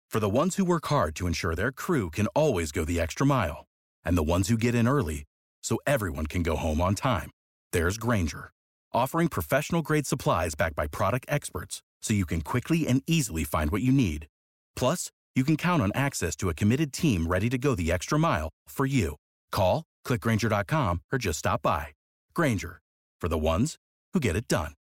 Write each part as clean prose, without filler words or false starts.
For the ones who work hard to ensure their crew can always go the extra mile, and the ones who get in early so everyone can go home on time, there's Grainger, offering professional-grade supplies backed by product experts so you can quickly and easily find what you need. Plus, you can count on access to a committed team ready to go the extra mile for you. Call, click Grainger.com, or just stop by. Grainger, for the ones who get it done.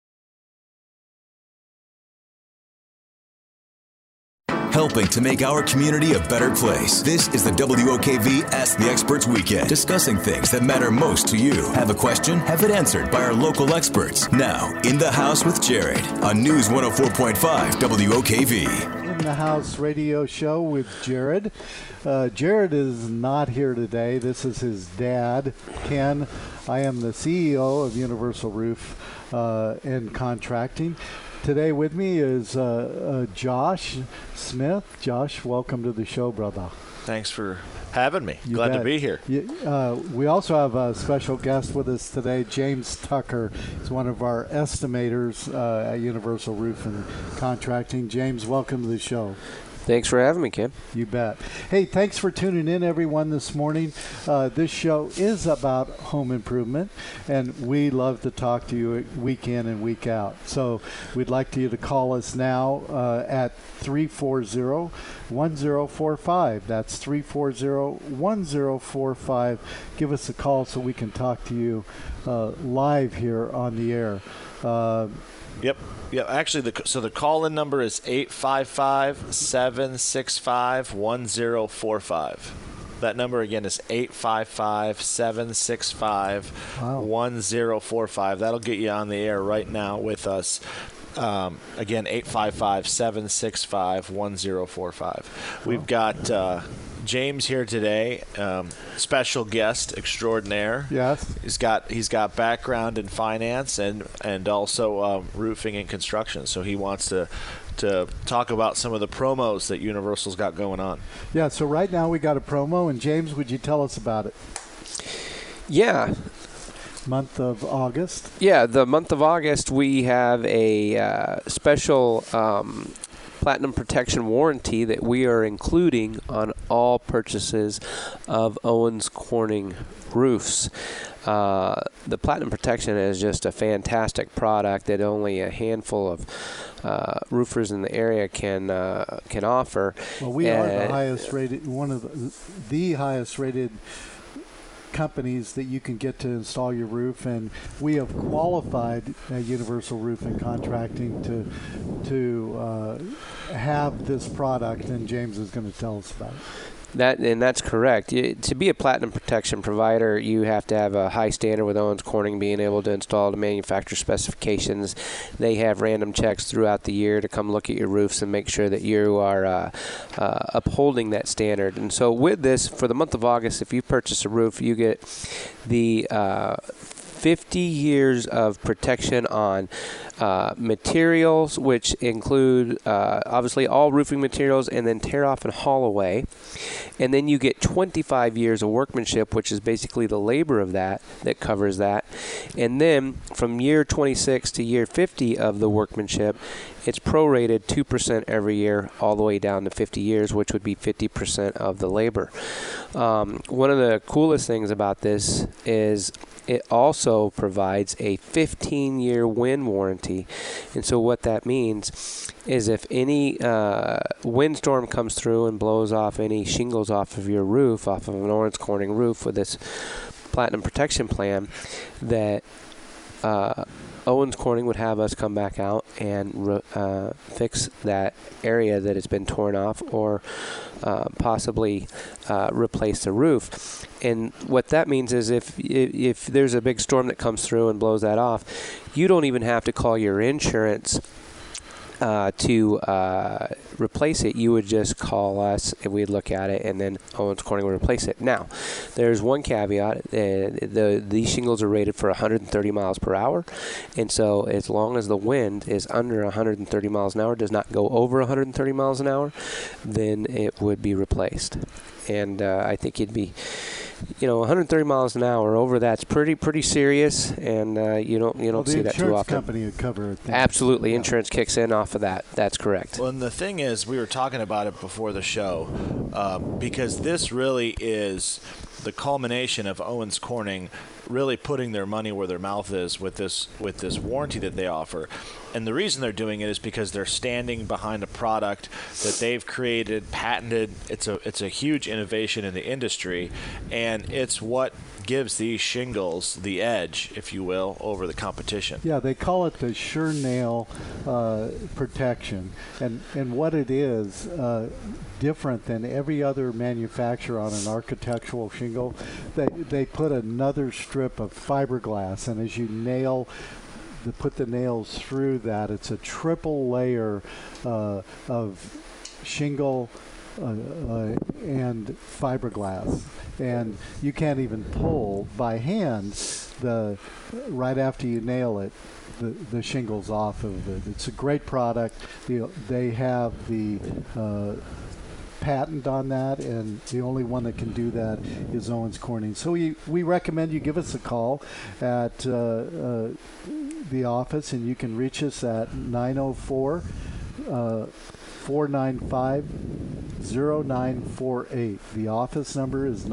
Helping to make our community a better place. This is the WOKV Ask the Experts Weekend, discussing things that matter most to you. Have a question? Have it answered by our local experts. Now, In the House with Jared on News 104.5 WOKV. In the House radio show with Jared. Jared is not here today. This is his dad, Ken. I am the CEO of Universal Roof and Contracting. Today with me is Josh Smith. Josh, welcome to the show, brother. Thanks for having me. Glad to be here. We also have a special guest with us today, James Tucker. He's one of our estimators at Universal Roof and Contracting. James, welcome to the show. Thanks for having me, Ken. You bet. Hey, thanks for tuning in, everyone, this morning. This show is about home improvement, and we love to talk to you week in and week out. So we'd like you to call us now at 340-1045. That's 340-1045. Give us a call so we can talk to you live here on the air. Yep. Actually, the call-in number is 855-765-1045. That number again is 855-765-1045. That'll get you on the air right now with us. Again, 855-765-1045. We've got James here today, special guest extraordinaire. Yes. He's got background in finance and also roofing and construction. So he wants to talk about some of the promos that Universal's got going on. Yeah, so right now we got a promo, and James, would you tell us about it? Yeah. Month of August. Yeah, the month of August we have a special Platinum Protection warranty that we are including on all purchases of Owens Corning roofs. The Platinum Protection is just a fantastic product that only a handful of roofers in the area can offer. Well, we are the highest rated, one of the highest rated companies that you can get to install your roof, and we have qualified Universal Roof and Contracting to have this product, and James is going to tell us about it. That's correct. To be a Platinum Protection provider, you have to have a high standard with Owens Corning, being able to install the manufacturer specifications. They have random checks throughout the year to come look at your roofs and make sure that you are upholding that standard. And so with this, for the month of August, if you purchase a roof, you get the 50 years of protection on materials, which include obviously all roofing materials, and then tear off and haul away. And then you get 25 years of workmanship, which is basically the labor of that covers that. And then from year 26 to year 50 of the workmanship, it's prorated 2% every year all the way down to 50 years, which would be 50% of the labor. One of the coolest things about this is it also provides a 15-year wind warranty. And so what that means is if any windstorm comes through and blows off any shingles off of your roof, off of an Owens Corning roof with this Platinum Protection plan, that Owens Corning would have us come back out and fix that area that has been torn off, or possibly replace the roof. And what that means is if there's a big storm that comes through and blows that off, you don't even have to call your insurance to replace it. You would just call us and we'd look at it, and then Owens Corning would replace it. Now, there's one caveat. These shingles are rated for 130 miles per hour, and so as long as the wind is under 130 miles an hour, does not go over 130 miles an hour, then it would be replaced. And I think you'd be 130 miles an hour over that's pretty serious, and you don't see that too often. The insurance company would cover it. Absolutely, yeah. Insurance kicks in off of that. That's correct. Well, and the thing is, we were talking about it before the show, because this really is the culmination of Owens Corning really putting their money where their mouth is with this warranty that they offer. And the reason they're doing it is because they're standing behind a product that they've created, patented. It's a huge innovation in the industry, and it's what gives these shingles the edge, if you will, over the competition. Yeah, they call it the Sure Nail protection, and what it is, different than every other manufacturer on an architectural shingle, they put another strip of fiberglass, and as you put the nails through that, it's a triple layer of shingle and fiberglass, and you can't even pull by hand right after you nail it the shingles off of it. It's a great product. They have the patent on that, and the only one that can do that is Owens Corning. So we recommend you give us a call at the office, and you can reach us at 904-495-0948. The office number is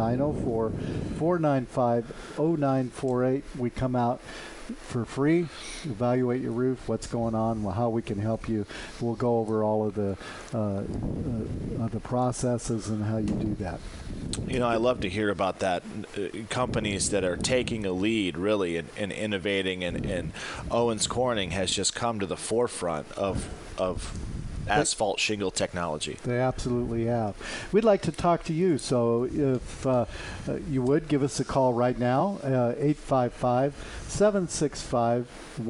904-495-0948. We come out for free, evaluate your roof, what's going on, how we can help you. We'll go over all of the processes and how you do that. I love to hear about that. Companies that are taking a lead really in innovating, and Owens Corning has just come to the forefront of asphalt shingle technology. They absolutely have. We'd like to talk to you, so if you would give us a call right now, 855-765-1045.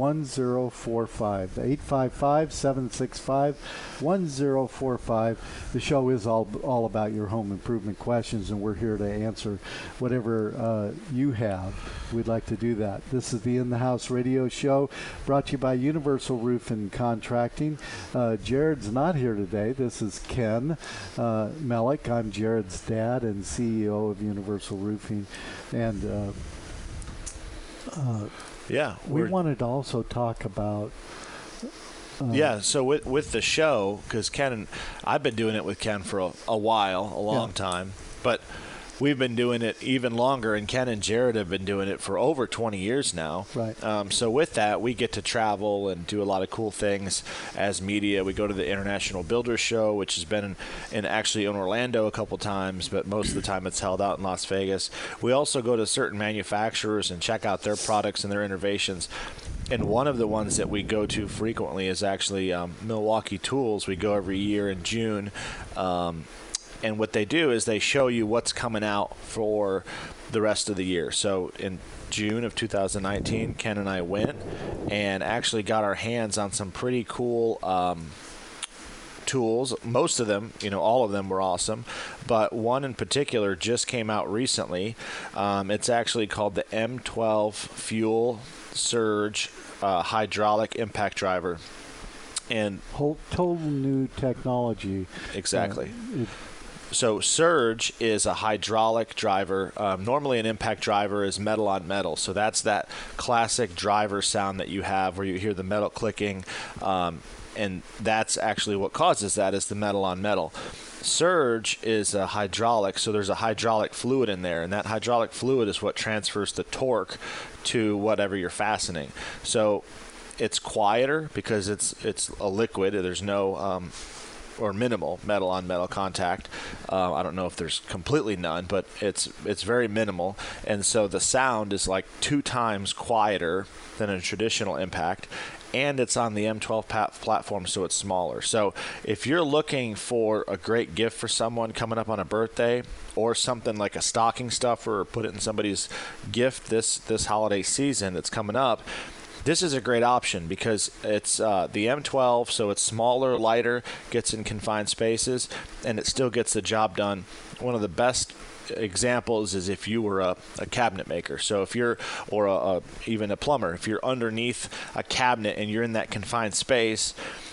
855-765-1045. The show is all about your home improvement questions, and we're here to answer whatever you have. We'd like to do that. This is the In the House radio show brought to you by Universal Roof and Contracting. Jared's not here today. This is Ken Mellick. I'm Jared's dad and CEO of Universal Roofing. And we wanted to also talk about so with the show, because I've been doing it with Ken for a long time, but we've been doing it even longer, and Ken and Jared have been doing it for over 20 years now. Right. So with that, we get to travel and do a lot of cool things as media. We go to the International Builders Show, which has been actually in Orlando a couple times, but most of the time it's held out in Las Vegas. We also go to certain manufacturers and check out their products and their innovations. And one of the ones that we go to frequently is actually Milwaukee Tools. We go every year in June. And what they do is they show you what's coming out for the rest of the year. So in June of 2019, Ken and I went and actually got our hands on some pretty cool tools. Most of them, all of them were awesome, but one in particular just came out recently. It's actually called the M12 Fuel Surge Hydraulic Impact Driver. And total new technology. Exactly. So Surge is a hydraulic driver. Normally an impact driver is metal on metal. So that's that classic driver sound that you have where you hear the metal clicking. And that's actually what causes that, is the metal on metal. Surge is a hydraulic, so there's a hydraulic fluid in there, and that hydraulic fluid is what transfers the torque to whatever you're fastening. So it's quieter because it's a liquid. There's no or minimal metal on metal contact. I don't know if there's completely none, but it's very minimal, and so the sound is like 2 times quieter than a traditional impact. And it's on the M12 platform, so it's smaller. So if you're looking for a great gift for someone coming up on a birthday, or something like a stocking stuffer, or put it in somebody's gift this holiday season that's coming up, this is a great option because it's the M12, so it's smaller, lighter, gets in confined spaces, and it still gets the job done. One of the best examples is if you were a cabinet maker. So if you're, even a plumber, if you're underneath a cabinet and you're in that confined space,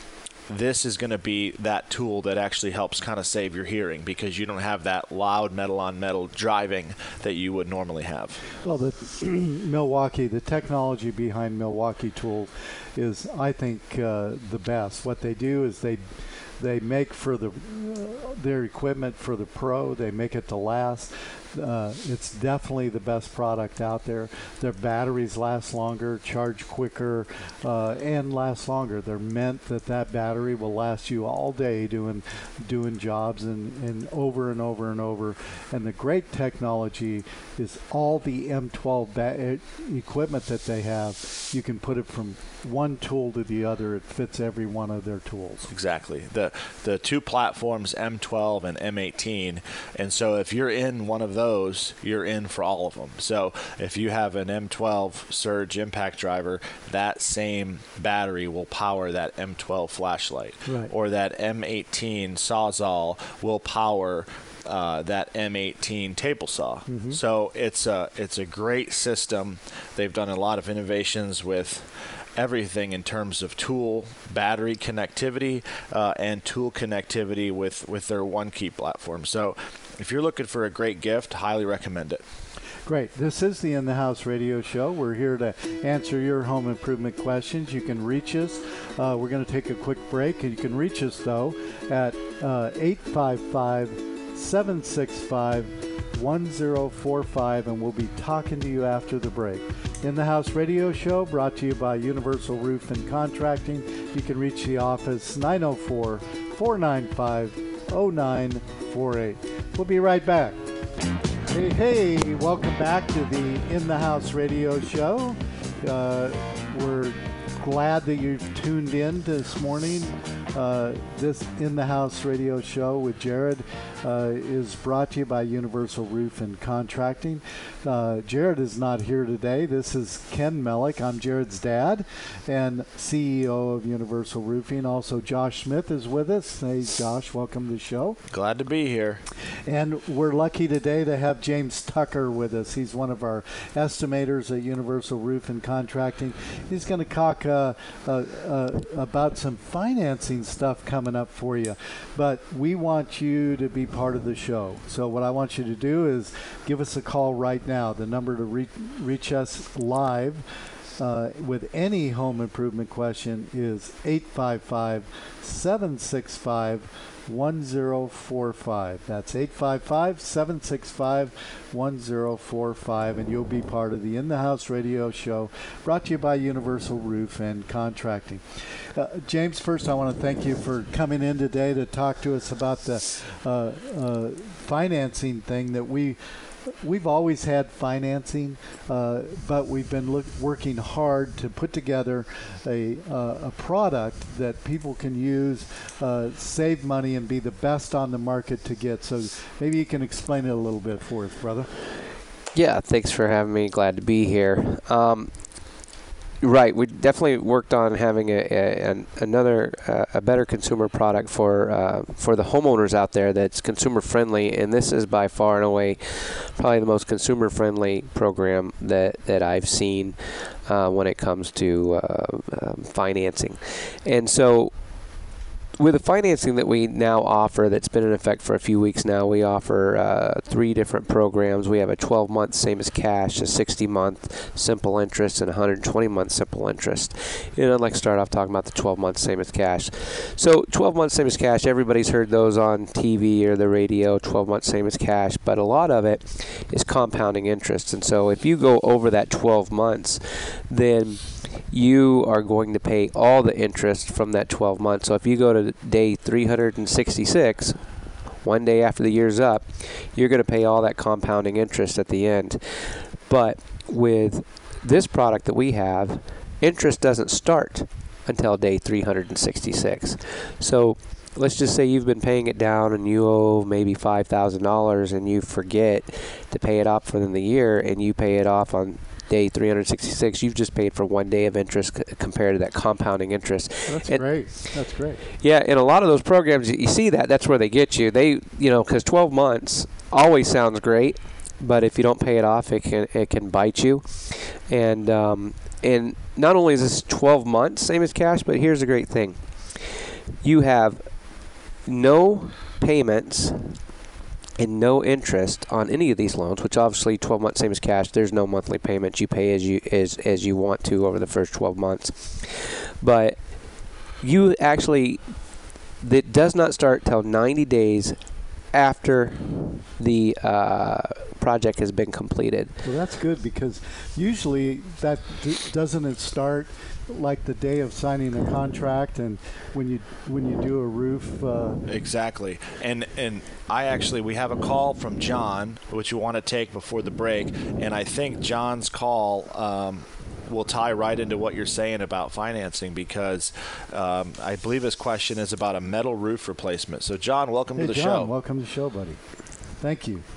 this is going to be that tool that actually helps kind of save your hearing, because you don't have that loud metal-on-metal driving that you would normally have. Well, the technology behind Milwaukee Tool is, I think, the best. What they do is they make for their equipment for the pro. They make it to last. It's definitely the best product out there. Their batteries last longer, charge quicker, and last longer. They're meant that battery will last you all day doing jobs and over and over and over. And the great technology is all the M12 equipment that they have. You can put it from one tool to the other. It fits every one of their tools. Exactly. The two platforms, M12 and M18, and so if you're in one of those, you're in for all of them. So if you have an M12 Surge impact driver, that same battery will power that M12 flashlight. Right. Or that M18 Sawzall will power that M18 table saw. Mm-hmm. So it's a great system. They've done a lot of innovations with everything in terms of tool, battery connectivity, and tool connectivity with their OneKey platform. So if you're looking for a great gift, highly recommend it. Great. This is the In the House Radio Show. We're here to answer your home improvement questions. You can reach us. We're going to take a quick break. And you can reach us, though, at 855-765-1045, and we'll be talking to you after the break. In the House Radio Show, brought to you by Universal Roof and Contracting. You can reach the office 904-495-0948. We'll be right back. Hey, welcome back to the In the House Radio Show. We're glad that you've tuned in this morning. This In the House Radio Show with Jared is brought to you by Universal Roof and Contracting. Jared is not here today. This is Ken Mellick. I'm Jared's dad and CEO of Universal Roofing. Also, Josh Smith is with us. Hey, Josh, welcome to the show. Glad to be here. And we're lucky today to have James Tucker with us. He's one of our estimators at Universal Roof and Contracting. He's going to talk about some financing stuff coming up for you. But we want you to be part of the show. So what I want you to do is give us a call right now. The number to reach us live with any home improvement question is 855-765-1045. That's 855-765-1045, and you'll be part of the In the House Radio Show, brought to you by Universal Roof and Contracting. James, first I want to thank you for coming in today to talk to us about the financing thing that we've always had financing, but we've been working hard to put together a product that people can use, save money, and be the best on the market to get. So maybe you can explain it a little bit for us, brother. Yeah, thanks for having me. Glad to be here. Right, we definitely worked on having a better consumer product for the homeowners out there that's consumer friendly, and this is by far and away probably the most consumer friendly program that I've seen when it comes to financing. And so with the financing that we now offer, that's been in effect for a few weeks now, we offer 3 different programs. We have a 12-month same as cash, a 60-month simple interest, and a 120-month simple interest. And I'd like to start off talking about the 12-month same as cash. So 12-month same as cash, everybody's heard those on TV or the radio, 12-month same as cash, but a lot of it is compounding interest. And so if you go over that 12 months, then you are going to pay all the interest from that 12 months. So if you go to day 366, one day after the year's up, you're going to pay all that compounding interest at the end. But with this product that we have, interest doesn't start until day 366. So let's just say you've been paying it down and you owe maybe $5,000 and you forget to pay it off within the year, and you pay it off on day 366, you've just paid for one day of interest compared to that compounding interest. That's great. That's great. Yeah, in a lot of those programs, you see that's where they get you. They, because 12 months always sounds great, but if you don't pay it off, it can bite you. And not only is this 12 months same as cash, but here's the great thing. you have no payments and no interest on any of these loans, which obviously 12 months, same as cash. There's no monthly payments. You pay as you want to over the first 12 months. But you actually, that does not start till 90 days after the project has been completed. Well, that's good, because usually doesn't it start like the day of signing a contract, and when you do a roof. Exactly, and we have a call from John, which we want to take before the break, and I think John's call will tie right into what you're saying about financing, because I believe his question is about a metal roof replacement. So, John, welcome to the show. Welcome to the show, buddy. Thank you.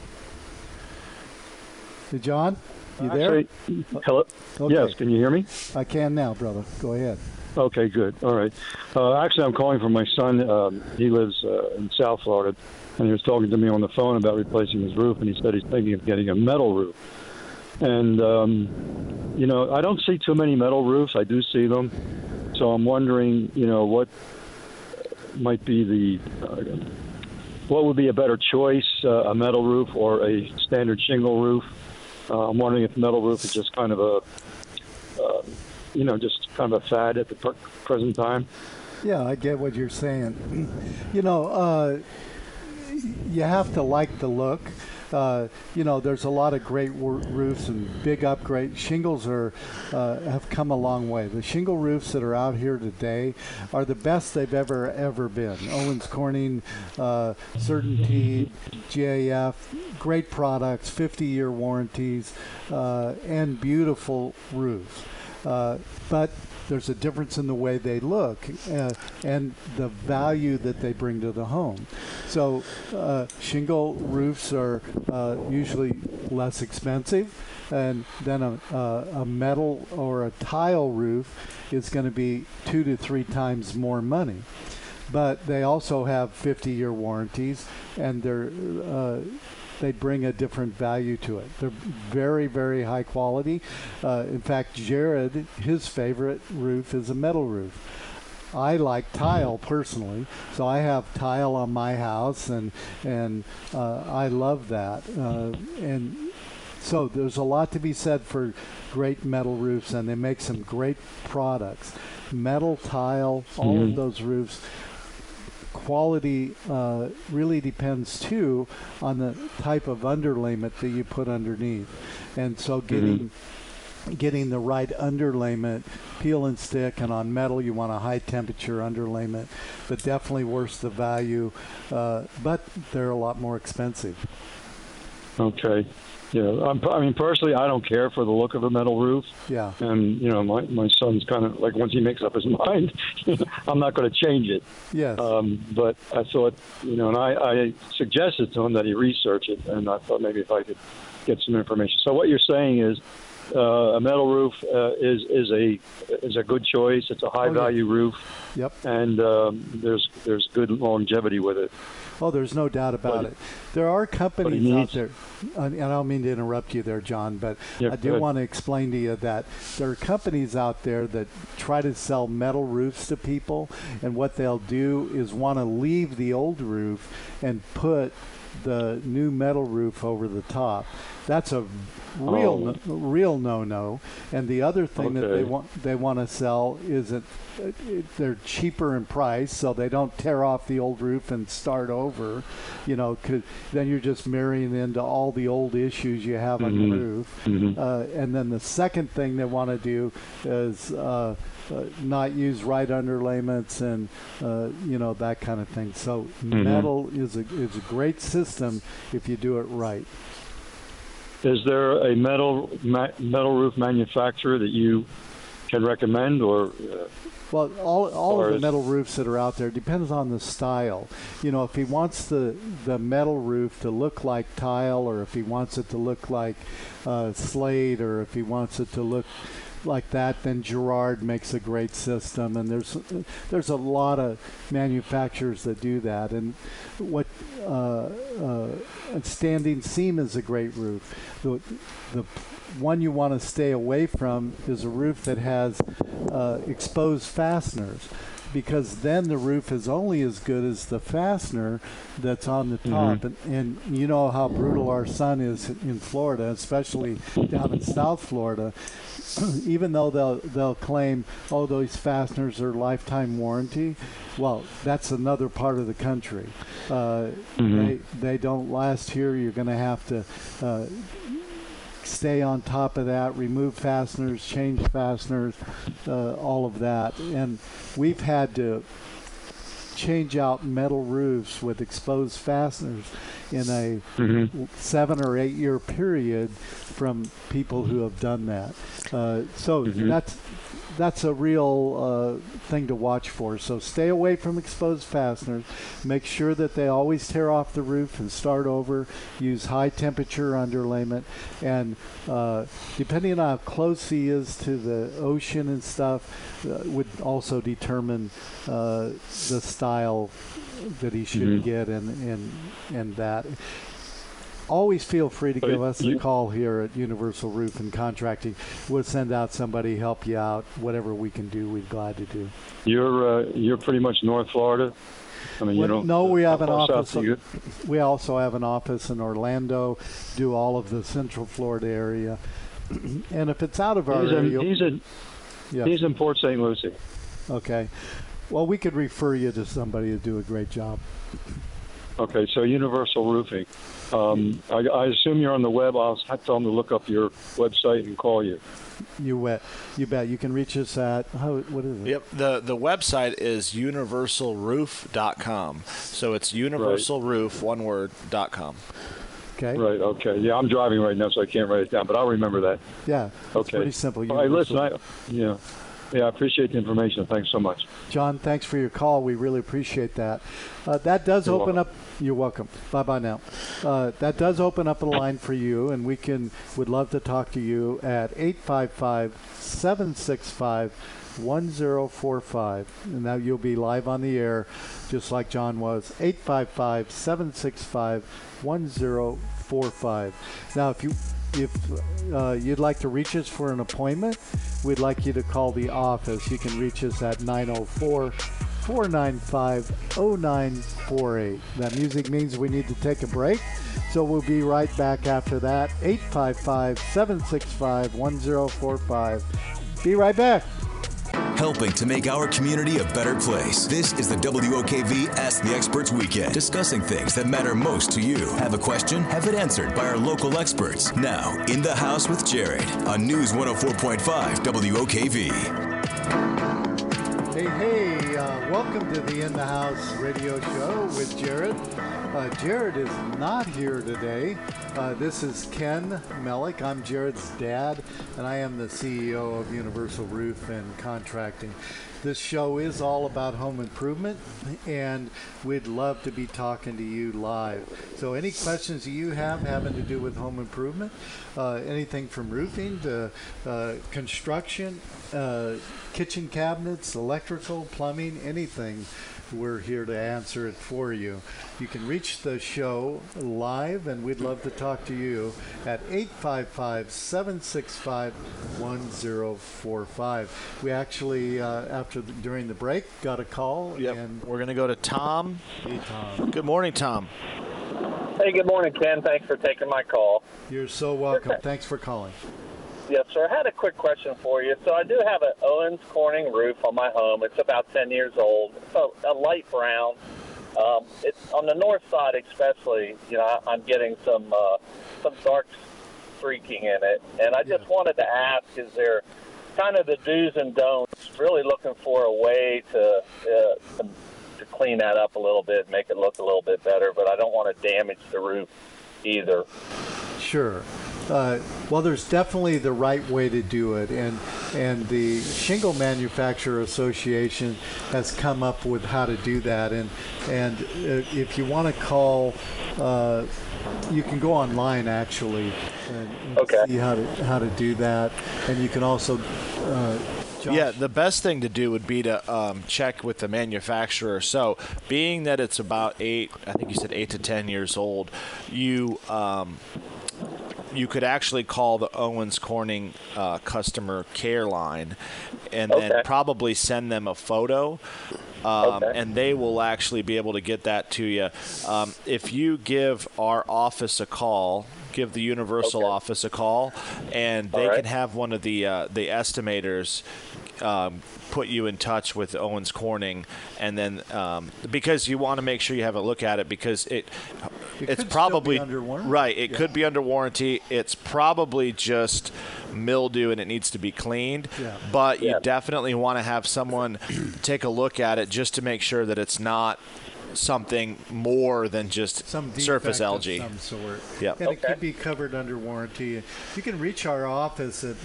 Hey, John, you there? Hello? Okay. Yes, can you hear me? I can now, brother. Go ahead. Okay, good. All right. Actually, I'm calling for my son. He lives in South Florida, and he was talking to me on the phone about replacing his roof, and he said he's thinking of getting a metal roof. And, I don't see too many metal roofs. I do see them. So I'm wondering, what might be what would be a better choice, a metal roof or a standard shingle roof? I'm wondering if metal roof is just kind of a fad at the present time. Yeah, I get what you're saying. You have to like the look. There's a lot of great roofs and big upgrades. Shingles have come a long way. The shingle roofs that are out here today are the best they've ever been. Owens Corning, CertainTeed, GAF, great products, 50-year warranties, and beautiful roofs. But there's a difference in the way they look and the value that they bring to the home. So shingle roofs are usually less expensive, and then a metal or a tile roof is going to be 2 to 3 times more money. But they also have 50-year warranties, and they bring a different value to it. They're very, very high quality. In fact, Jared, his favorite roof is a metal roof. I like tile personally, so I have tile on my house, and I love that. And so there's a lot to be said for great metal roofs, and they make some great products. Metal, tile, all of those roofs. Quality really depends too on the type of underlayment that you put underneath, and so getting the right underlayment, peel and stick, and on metal you want a high temperature underlayment, but definitely worth the value, but they're a lot more expensive. Okay. Yeah, personally, I don't care for the look of a metal roof. Yeah. And, my son's kind of like, once he makes up his mind, I'm not going to change it. Yes. But I thought, and I suggested to him that he research it, and I thought maybe if I could get some information. So what you're saying is a metal roof is a good choice. It's a high-value roof. Yep. And there's good longevity with it. Oh, there's no doubt about it. There are companies out there, and I don't mean to interrupt you there, John, but I do want to explain to you that there are companies out there that try to sell metal roofs to people, and what they'll do is want to leave the old roof and put the new metal roof over the top. That's a real no-no. And the other thing that they want to sell is that they're cheaper in price, so they don't tear off the old roof and start over. 'Cause then you're just marrying into all the old issues you have on the roof. And then the second thing they want to do is not use right underlayments and that kind of thing. So metal is a great system if you do it right. Is there a metal roof manufacturer that you can recommend, or? Well, all of the metal roofs that are out there depends on the style. If he wants the metal roof to look like tile, or if he wants it to look like slate, or if he wants it to look like that, then Girard makes a great system, and there's a lot of manufacturers that do that. And what standing seam is a great roof. The one you want to stay away from is a roof that has exposed fasteners. because then the roof is only as good as the fastener that's on the top. And you know how brutal our sun is in Florida, especially down in South Florida. Even though they'll claim, oh, those fasteners are lifetime warranty, well, that's another part of the country. They don't last here. You're going to have to stay on top of that, remove fasteners, change fasteners, all of that. And we've had to change out metal roofs with exposed fasteners in a 7 or 8 year period from people who have done that. So that's a real thing to watch for. So stay away from exposed fasteners. Make sure that they always tear off the roof and start over. Use high temperature underlayment. And depending on how close he is to the ocean and stuff, would also determine the style that he should get and that. Always feel free to give us a call here at Universal Roof and Contracting. We'll send out somebody, help you out. Whatever we can do, we're glad to do. You're pretty much North Florida. I mean, we have an office. We also have an office in Orlando. Do all of the Central Florida area. And if it's out of our area, he's in Port St. Lucie. Okay. Well, we could refer you to somebody to do a great job. Okay, so Universal Roofing. I assume you're on the web. I'll tell them to look up your website and call you. You bet. You can reach us at, what is it? Yep. The website is universalroof.com. So it's universalroof, one word, .com. Okay. Right, okay. Yeah, I'm driving right now, so I can't write it down, but I'll remember that. Yeah, okay. It's pretty simple. All right, listen, I appreciate the information. Thanks so much. John, thanks for your call. We really appreciate that. That does open up. You're welcome. Bye-bye now. That does open up a line for you, and would love to talk to you at 855-765-1045. And now you'll be live on the air, just like John was. 855-765-1045. Now, if you'd like to reach us for an appointment, we'd like you to call the office. You can reach us at 904-495-0948. That music means we need to take a break, so we'll be right back after that. 855-765-1045. Be right back. Helping to make our community a better place. This is the WOKV Ask the Experts Weekend, discussing things that matter most to you. Have a question? Have it answered by our local experts. Now, In the House with Jared on News 104.5 WOKV. Hey, welcome to the In the House radio show with Jared. Jared is not here today. This is Ken Mellick. I'm Jared's dad, and I am the CEO of Universal Roof and Contracting. This show is all about home improvement, and we'd love to be talking to you live. So any questions you have having to do with home improvement, anything from roofing to construction, kitchen cabinets, electrical, plumbing, anything, we're here to answer it for you. You can reach the show live, and we'd love to talk to you at 855-765-1045. We actually, during the break, got a call. Yep. And we're going to go to Tom. Hey, Tom. Good morning, Tom. Hey, good morning, Ken. Thanks for taking my call. You're so welcome. Thanks for calling. Yes, sir. I had a quick question for you. So I do have an Owens Corning roof on my home. It's about 10 years old. It's a light brown. It's on the north side, especially. I'm getting some dark streaking in it, and I just wanted to ask: is there kind of the do's and don'ts? Really looking for a way to clean that up a little bit, make it look a little bit better, but I don't want to damage the roof either. Sure. Well, there's definitely the right way to do it, and the Shingle Manufacturer Association has come up with how to do that. And if you want to call, you can go online actually and see how to do that. And you can also. Josh? Yeah, the best thing to do would be to check with the manufacturer. So, being that it's about 8 to 10 years old, you you could actually call the Owens Corning customer care line and then probably send them a photo. And they will actually be able to get that to you. If you give our office a call, give the Universal office a call, and they can have one of the estimators put you in touch with Owens Corning, and then because you want to make sure you have a look at it, because it's probably under warranty. Right. It could be under warranty. It's probably just mildew and it needs to be cleaned. But you definitely want to have someone take a look at it just to make sure that it's not something more than just some surface algae. Of some sort. Yep. And it could be covered under warranty. You can reach our office at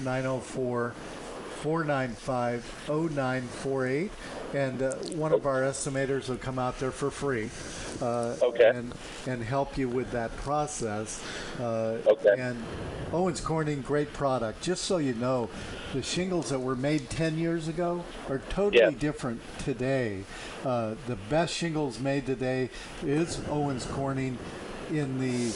904-495-0948, and one of our estimators will come out there for free and help you with that process. And Owens Corning, great product. Just so you know, the shingles that were made 10 years ago are totally different today. The best shingles made today is Owens Corning in the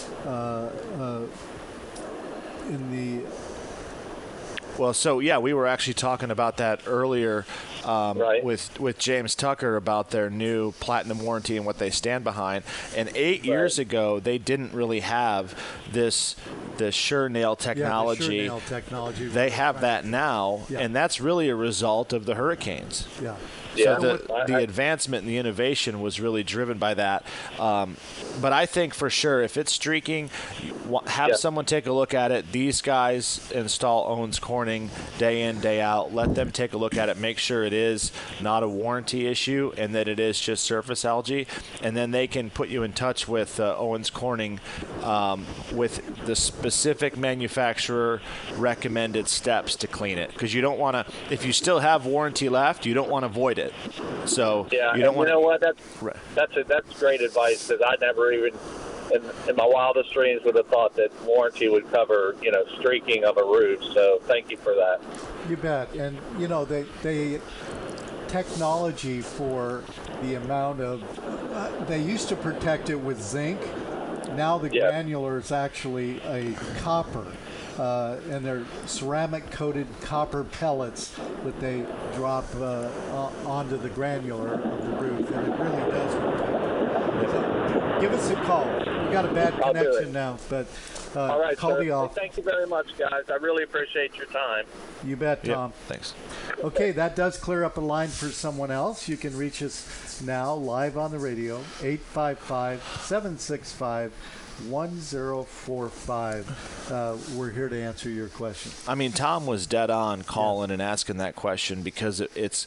Well, so we were actually talking about that earlier with James Tucker about their new Platinum warranty and what they stand behind. And 8 years ago, they didn't really have the Sure Nail technology. Yeah, the Sure Nail technology. They have that now, and that's really a result of the hurricanes. Yeah. So the advancement and the innovation was really driven by that. But I think for sure, if it's streaking, have someone take a look at it. These guys install Owens Corning day in, day out. Let them take a look at it. Make sure it is not a warranty issue and that it is just surface algae. And then they can put you in touch with Owens Corning with the specific manufacturer recommended steps to clean it. Because you don't want to, if you still have warranty left, you don't want to void it. So you don't want. You know what? That's great advice, because I never even in my wildest dreams would have thought that warranty would cover streaking of a roof. So thank you for that. You bet. And they technology for the amount of they used to protect it with zinc. Now the granular is actually a copper. And they're ceramic-coated copper pellets that they drop onto the granular of the roof, and it really does protect it. So give us a call. We got a bad connection now, but all right, call the office. Thank you very much, guys. I really appreciate your time. You bet, Tom. Thanks. Okay, that does clear up a line for someone else. You can reach us now live on the radio, 855-765-1045. We're here to answer your question. I mean, Tom was dead on calling and asking that question, because it's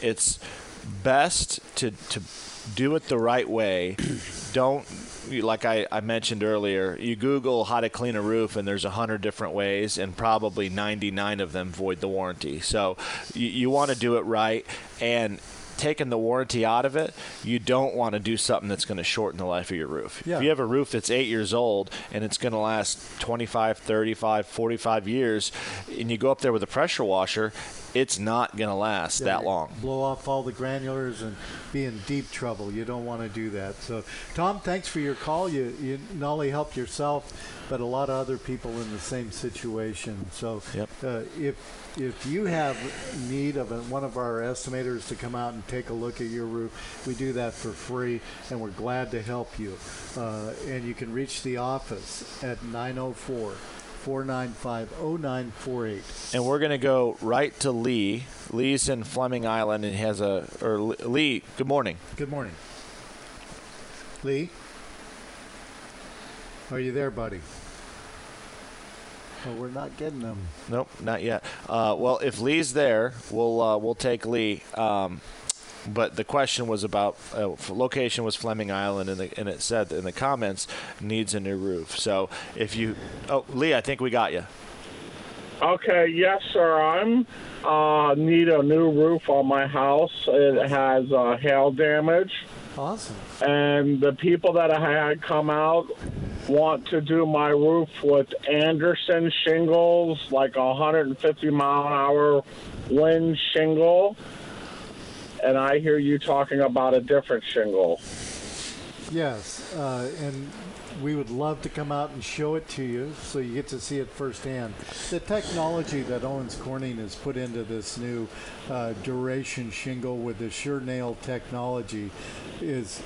best to do it the right way. Don't, like I mentioned earlier, you Google how to clean a roof and there's 100 different ways, and probably 99 of them void the warranty. So you want to do it right, and taking the warranty out of it, you don't want to do something that's going to shorten the life of your roof. If you have a roof that's 8 years old and it's going to last 25, 35, 45 years, and you go up there with a pressure washer, it's not going to last that long. Blow off all the granulars and be in deep trouble. You don't want to do that. So, Tom, thanks for your call. You not only helped yourself, but a lot of other people in the same situation. So if you have need of one of our estimators to come out and take a look at your roof, we do that for free, and we're glad to help you. And you can reach the office at 904-495-0948. And we're going to go right to Lee. Lee's in Fleming Island, and Lee, good morning. Good morning. Lee? Are you there, buddy? Well, we're not getting them. Nope, not yet. Well, if Lee's there, we'll take Lee. But the question was about location was Fleming Island, and it said in the comments needs a new roof. So if you, Lee, I think we got you. Okay, yes, sir. I'm need a new roof on my house. It has hail damage. Awesome. And the people that I had come out want to do my roof with Anderson shingles, like 150-mile-an-hour wind shingle. And I hear you talking about a different shingle. Yes, and we would love to come out and show it to you so you get to see it firsthand. The technology that Owens Corning has put into this new duration shingle with the Sure Nail technology is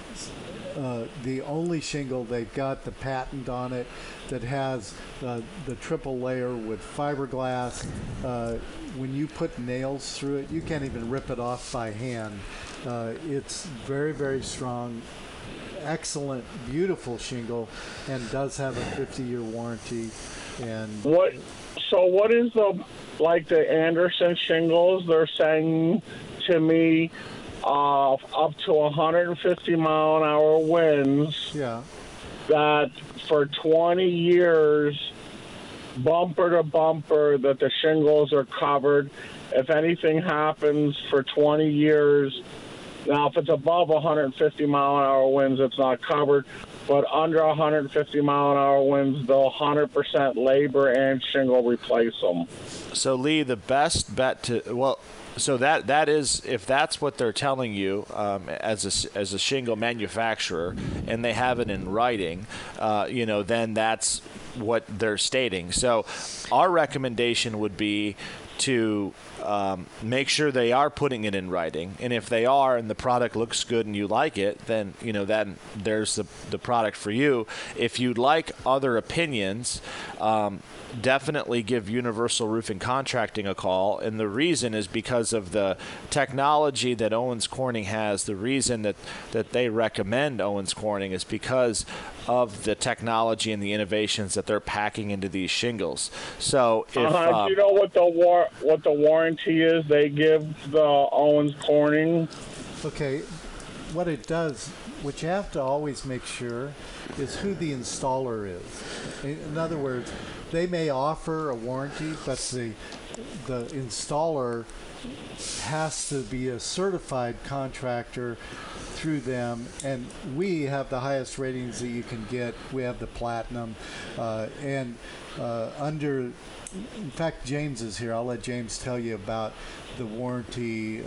the only shingle. They've got the patent on it that has the triple layer with fiberglass. When you put nails through it, you can't even rip it off by hand. It's very, very strong. Excellent, beautiful shingle, and does have a 50-year warranty. And what is the Anderson shingles? They're saying to me up to 150 mile an hour winds. Yeah. That for 20 years, bumper to bumper, that the shingles are covered. If anything happens for 20 years. Now, if it's above 150 mile an hour winds, it's not covered. But under 150 mile an hour winds, they'll 100% labor and shingle replace them. So, Lee, the best bet so that is, if that's what they're telling you as a shingle manufacturer, and they have it in writing, then that's what they're stating. So, our recommendation would be to make sure they are putting it in writing, and if they are, and the product looks good and you like it, then then there's the product for you. If you'd like other opinions, definitely give Universal Roofing Contracting a call, and the reason is because of the technology that Owens Corning has. The reason that they recommend Owens Corning is because of the technology and the innovations that they're packing into these shingles. So, if do you know what the warranty is they give the Owens Corning? Okay, what it does, what you have to always make sure is who the installer is. In other words, they may offer a warranty, but the installer has to be a certified contractor through them, and we have the highest ratings that you can get. We have the platinum, and in fact, James is here. I'll let James tell you about the warranty.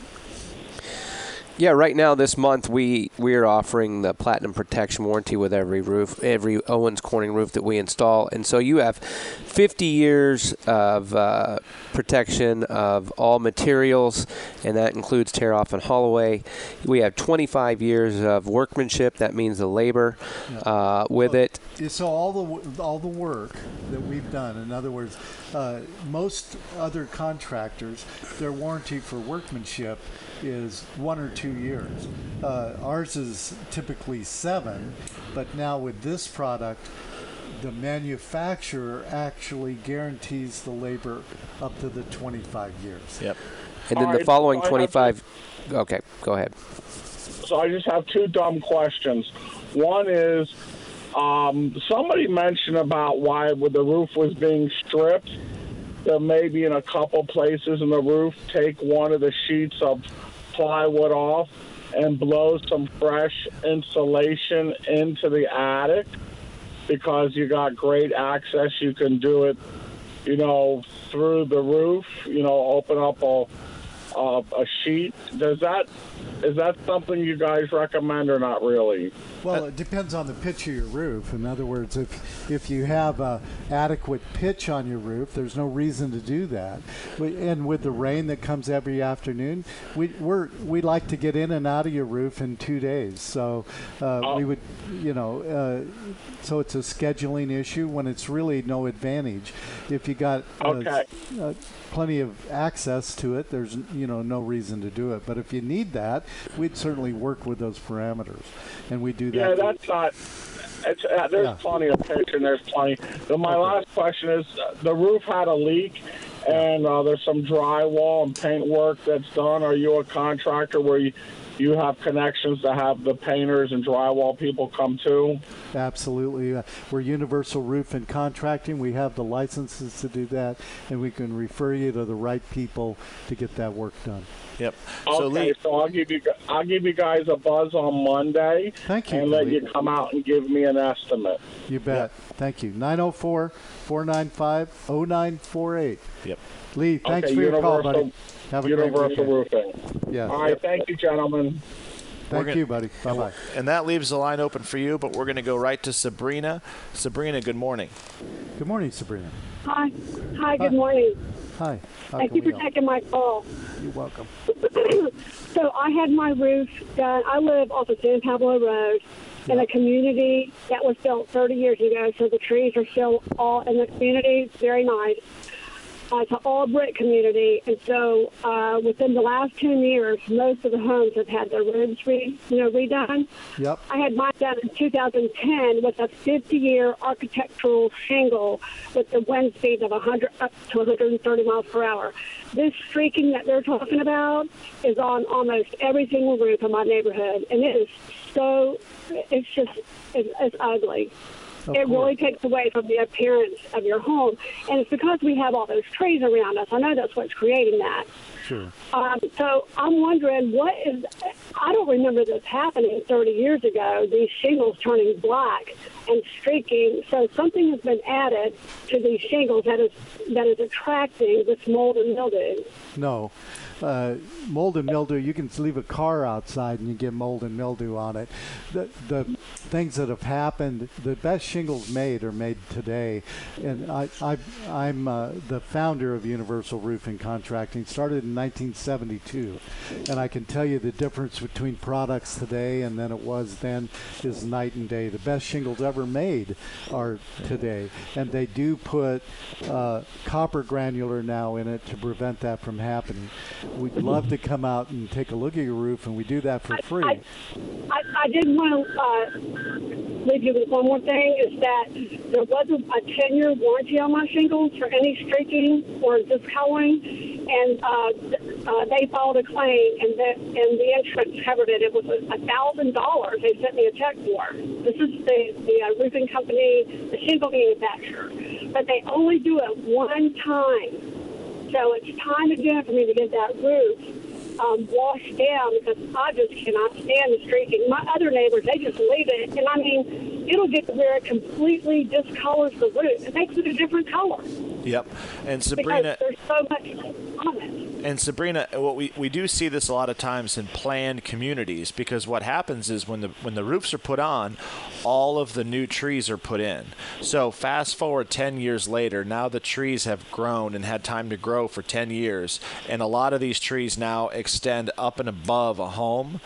Yeah, right now this month we're offering the Platinum Protection Warranty with every Owens Corning roof that we install. And so you have 50 years of protection of all materials, and that includes tear off and haul away. We have 25 years of workmanship. That means the labor with it. So all the work that we've done, in other words, most other contractors, their warranty for workmanship is 1 or 2 years. Ours is typically 7, but now with this product, the manufacturer actually guarantees the labor up to the 25 years. Yep. And then the following 25. Okay, go ahead. So I just have 2 dumb questions. One is, somebody mentioned about why when the roof was being stripped, there may be in a couple places in the roof, take one of the sheets of plywood off and blow some fresh insulation into the attic, because you got great access. You can do it, through the roof, open up a sheet. Is that something you guys recommend or not really? Well, it depends on the pitch of your roof. In other words, if you have a adequate pitch on your roof, there's no reason to do that. And with the rain that comes every afternoon, we like to get in and out of your roof in 2 days. So we would, so it's a scheduling issue when it's really no advantage. If you got plenty of access to it, there's no reason to do it. But if you need that, we'd certainly work with those parameters, and we do that. Yeah, that's not. There's plenty of pitch, and there's plenty. But my last question is: the roof had a leak, and there's some drywall and paint work that's done. Are you a contractor where you have connections to have the painters and drywall people come to? Absolutely. We're Universal Roof and Contracting. We have the licenses to do that, and we can refer you to the right people to get that work done. Yep. Okay, so I'll give you guys a buzz on Monday. Thank you. And let you come out and give me an estimate. You bet. Yep. Thank you. 904-495-0948. Yep. Lee, thanks for your call, buddy. Have a Universal great weekend. Roofing. Yeah. All right. Thank you, gentlemen. Thank you, buddy. Bye-bye. And that leaves the line open for you, but we're going to go right to Sabrina. Sabrina, good morning. Good morning, Sabrina. Hi. Hi, good morning. Hi. Thank you for taking my call. You're welcome. So I had my roof done. I live off of San Pablo Road in a community that was built 30 years ago, so the trees are still all in the community. It's very nice. It's an all-brick community, and so within the last 10 years, most of the homes have had their roofs redone. Yep. I had mine done in 2010 with a 50-year architectural shingle with the wind speed of 100 up to 130 miles per hour. This streaking that they're talking about is on almost every single roof in my neighborhood, and it is it's ugly. It really takes away from the appearance of your home. And it's because we have all those trees around us. I know that's what's creating that. Sure. So I'm wondering, I don't remember this happening 30 years ago, these shingles turning black and streaking. So something has been added to these shingles that is attracting this mold and mildew. No. Mold and mildew, you can leave a car outside and you get mold and mildew on it. The things that have happened, the best shingles made are made today. And I'm the founder of Universal Roofing Contracting, started in 1972. And I can tell you the difference between products today and then it was then is night and day. The best shingles ever made are today. And they do put copper granular now in it to prevent that from happening. We'd love to come out and take a look at your roof, and we do that for free. I did want to leave you with one more thing, is that there wasn't a 10-year warranty on my shingles for any streaking or discoloring, and they filed a claim, and the insurance covered it. It was $1,000 they sent me a check for. This is the roofing company, the shingle manufacturer, but they only do it one time. So it's time again for me to get that roof washed down because I just cannot stand the streaking. My other neighbors, they just leave it. And I mean, it'll get to where it completely discolors the roof. It makes it a different color. Yep. And Sabrina, because there's so much on it. And Sabrina, what we do see this a lot of times in planned communities, because what happens is when the roofs are put on, all of the new trees are put in. So fast forward 10 years later, now the trees have grown and had time to grow for 10 years, and a lot of these trees now extend up and above a home.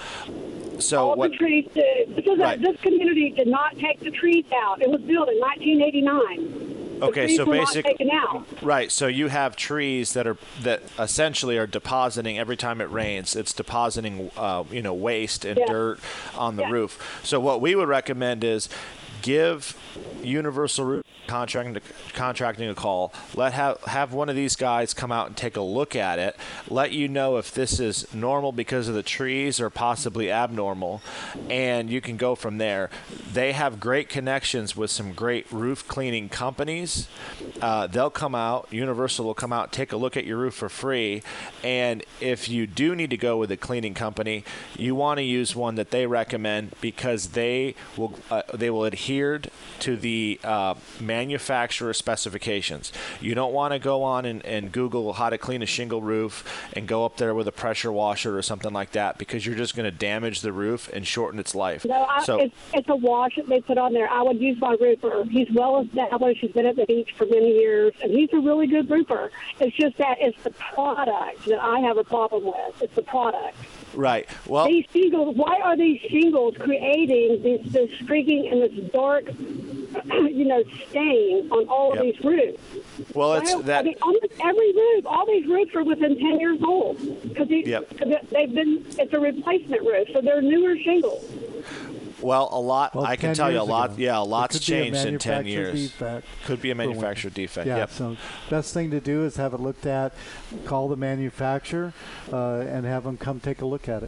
So all the trees did, because this community did not take the trees out. It was built in 1989. Okay, so basically, right. So you have trees that essentially are depositing every time it rains. It's depositing, waste and dirt on the roof. So what we would recommend is give Universal Roof Contracting a call. Have one of these guys come out and take a look at it. Let you know if this is normal because of the trees or possibly abnormal, and you can go from there. They have great connections with some great roof cleaning companies. They'll come out. Universal will come out, take a look at your roof for free, and if you do need to go with a cleaning company, you want to use one that they recommend because they will adhere to the manufacturer specifications. You don't want to go on and Google how to clean a shingle roof and go up there with a pressure washer or something like that, because you're just going to damage the roof and shorten its life. No, it's a wash that they put on there. I would use my roofer. He's well established. He's been at the beach for many years, and he's a really good roofer. It's just that it's the product that I have a problem with. It's the product. Right. Well, these shingles. Why are these shingles creating this streaking and this dark, stain on all of these roofs? Well, it's that. I mean, almost every roof. All these roofs are within 10 years old because they've been. It's a replacement roof, so they're newer shingles. Well, a lot. I can tell you a lot. Ago. Yeah, a lot's changed in 10 years. Defect could be a manufacturer defect. Yeah. Yep. So, best thing to do is have it looked at. Call the manufacturer and have them come take a look at it.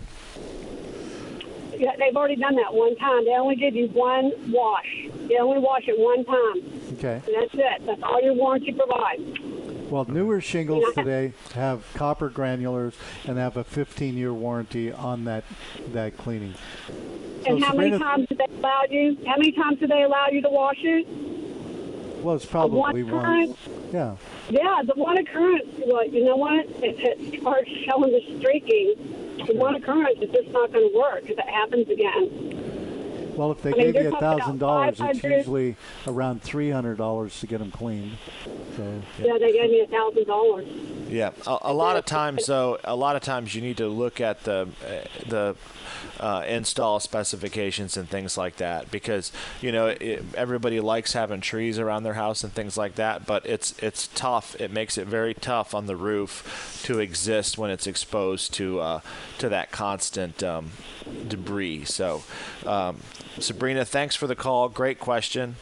Yeah, they've already done that one time. They only give you one wash. They only wash it one time. Okay. And that's it. That's all your warranty provides. Well, newer shingles today have copper granulars and have a 15-year warranty on that cleaning. And how many times do they allow you? How many times do they allow you to wash it? Well, it's probably one. Yeah. Yeah, the one occurrence. Well, you know what? If it starts showing the streaking, In one occurrence, it's just not going to work if it happens again. Well, if they gave you $1,000, it's usually around $300 to get them cleaned. So, yeah, they gave me $1,000. Yeah, a lot of times though, you need to look at the install specifications and things like that, because everybody likes having trees around their house and things like that, but it's tough. It makes it very tough on the roof to exist when it's exposed to that constant debris. So, Sabrina, thanks for the call. Great question.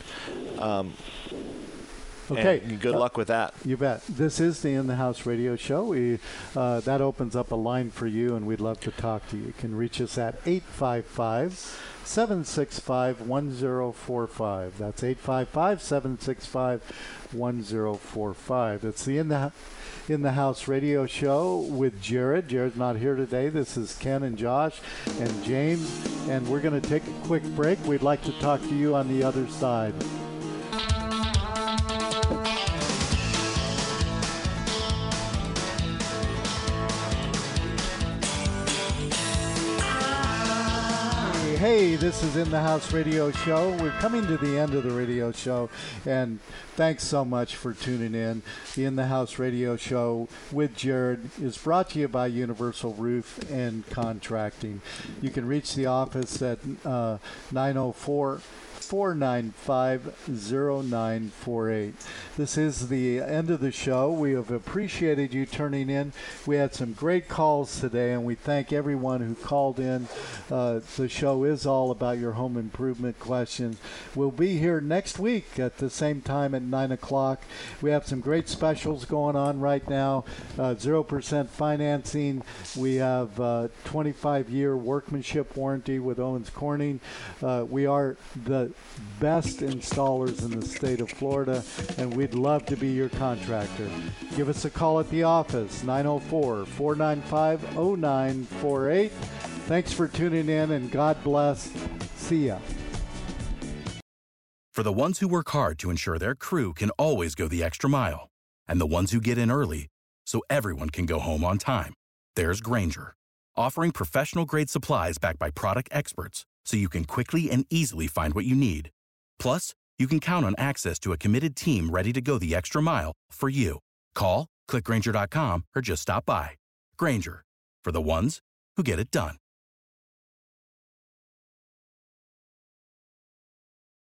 Okay. And good luck with that. You bet. This is the In the House radio show. That opens up a line for you, and we'd love to talk to you. You can reach us at 855-765-1045. That's 855-765-1045. It's the In the House radio show with Jared. Jared's not here today. This is Ken and Josh and James, and we're going to take a quick break. We'd like to talk to you on the other side. Hey, this is In the House radio show. We're coming to the end of the radio show, and thanks so much for tuning in. The In the House radio show with Jared is brought to you by Universal Roof and Contracting. You can reach the office at 904-495-0948. This is the end of the show. We have appreciated you turning in. We had some great calls today, and we thank everyone who called in. The show is all about your home improvement questions. We'll be here next week at the same time at 9 o'clock. We have some great specials going on right now. 0% financing. We have 25-year workmanship warranty with Owens Corning. We are the best installers in the state of Florida, and we'd love to be your contractor. Give us a call at the office, 904-495-0948. Thanks for tuning in, and God bless. See ya. For the ones who work hard to ensure their crew can always go the extra mile, and the ones who get in early so everyone can go home on time, there's Grainger, offering professional-grade supplies backed by product experts so you can quickly and easily find what you need. Plus, you can count on access to a committed team ready to go the extra mile for you. Call, click Grainger.com, or just stop by. Grainger, for the ones who get it done.